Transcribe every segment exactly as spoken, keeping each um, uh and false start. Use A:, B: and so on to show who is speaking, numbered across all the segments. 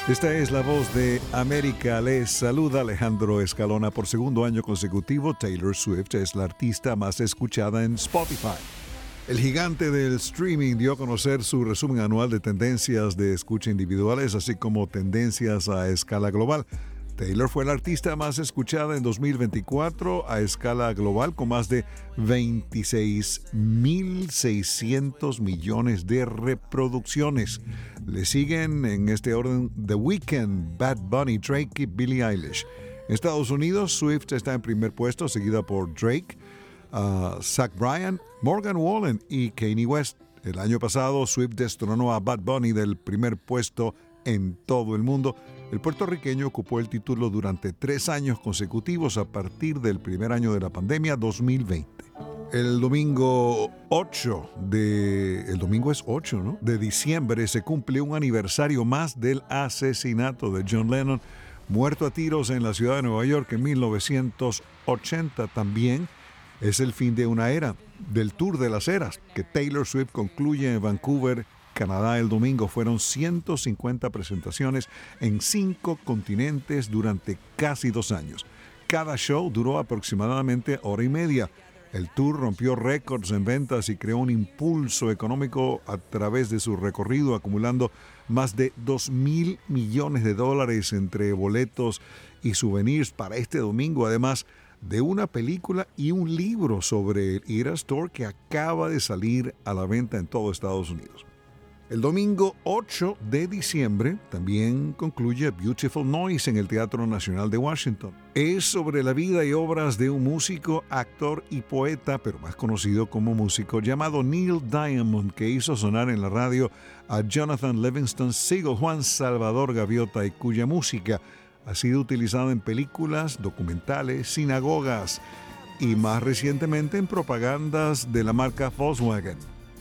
A: Esta es la voz de América. Les saluda Alejandro Escalona. Por segundo año consecutivo, Taylor Swift es la artista más escuchada en Spotify. El gigante del streaming dio a conocer su resumen anual de tendencias de escucha individuales, así como tendencias a escala global. Taylor fue la artista más escuchada en dos mil veinticuatro a escala global, con más de veintiséis mil seiscientos millones de reproducciones. Le siguen en este orden The Weeknd, Bad Bunny, Drake y Billie Eilish. En Estados Unidos, Swift está en primer puesto, seguida por Drake, uh, Zach Bryan, Morgan Wallen y Kanye West. El año pasado, Swift destronó a Bad Bunny del primer puesto en todo el mundo. El puertorriqueño ocupó el título durante tres años consecutivos a partir del primer año de la pandemia dos mil veinte. El domingo ocho de... El domingo es ocho, ¿no? De diciembre se cumple un aniversario más del asesinato de John Lennon, muerto a tiros en la ciudad de Nueva York en mil novecientos ochenta. También es el fin de una era, del Tour de las Eras, que Taylor Swift concluye en Vancouver, Canadá, el domingo. Fueron ciento cincuenta presentaciones en cinco continentes durante casi dos años. Cada show duró aproximadamente hora y media. El tour rompió récords en ventas y creó un impulso económico a través de su recorrido, acumulando más de dos mil millones de dólares entre boletos y souvenirs para este domingo, además de una película y un libro sobre el Eras Tour que acaba de salir a la venta en todo Estados Unidos. El domingo ocho de diciembre también concluye Beautiful Noise en el Teatro Nacional de Washington. Es sobre la vida y obras de un músico, actor y poeta, pero más conocido como músico, llamado Neil Diamond, que hizo sonar en la radio a Jonathan Livingston Seagull, Juan Salvador Gaviota, y cuya música ha sido utilizada en películas, documentales, sinagogas y más recientemente en propagandas de la marca Volkswagen.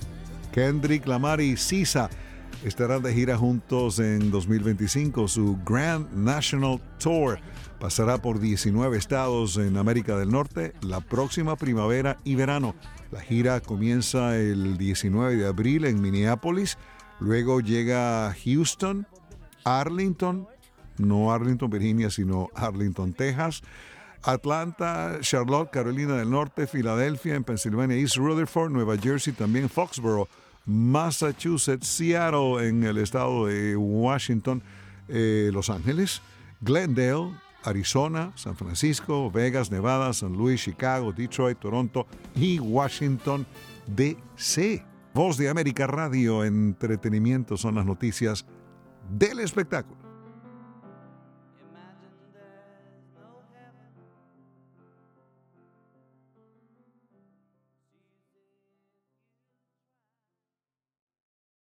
A: Kendrick Lamar y S Z A estarán de gira juntos en dos mil veinticinco. Su Grand National Tour pasará por diecinueve estados en América del Norte la próxima primavera y verano. La gira comienza el diecinueve de abril en Minneapolis, luego llega a Houston, Arlington, no Arlington, Virginia, sino Arlington, Texas, Atlanta, Charlotte, Carolina del Norte, Filadelfia, en Pensilvania, East Rutherford, Nueva Jersey, también Foxborough, Massachusetts, Seattle en el estado de Washington, eh, Los Ángeles, Glendale, Arizona, San Francisco, Vegas, Nevada, San Luis, Chicago, Detroit, Toronto y Washington, D C Voz de América Radio, entretenimiento son las noticias del espectáculo.